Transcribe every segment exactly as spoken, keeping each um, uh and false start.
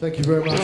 Thank you very much.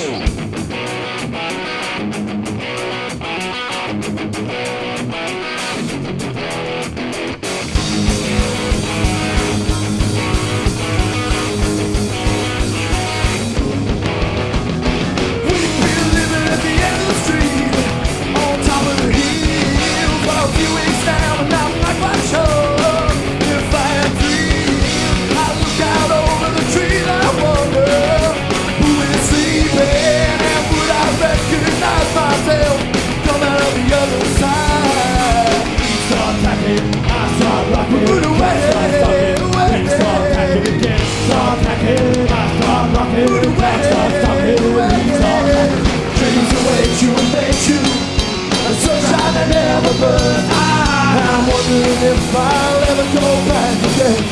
I'm wondering if I'll ever go back again.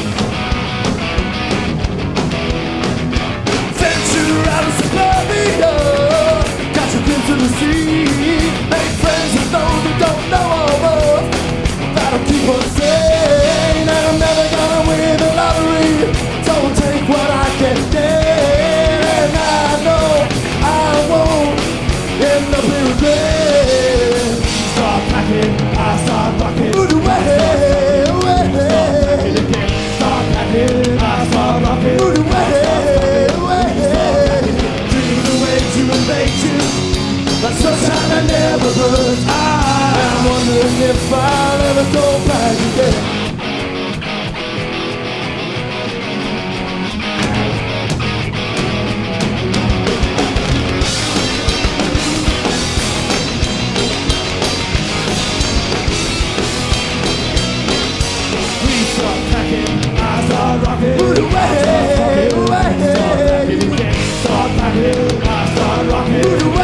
Venture out of suburbia, got your glimpse of the sea. Make friends with those who don't know of us. That'll keep us sane. And I'm never gonna win the lottery. Don't take what I can get. And I know I won't end up in regret. Start packing, I start rocking. Start packing, I start rocking. Dreams away to invade you, but sunshine that never burns. I'm wondering if I'll ever go back again. Start packing, I start rocking. Start packing, I start rocking.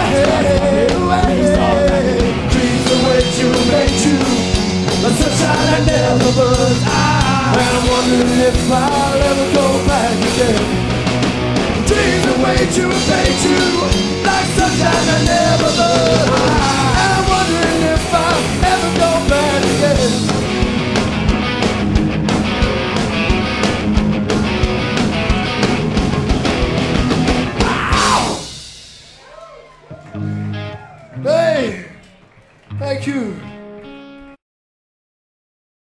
Dreams are way too late to the sunshine that never burns. I'm wondering if I'll ever go back again. Dreams are way too late to like sunshine that never burns. I'm wondering if I'll ever go back again. Hey, thank you.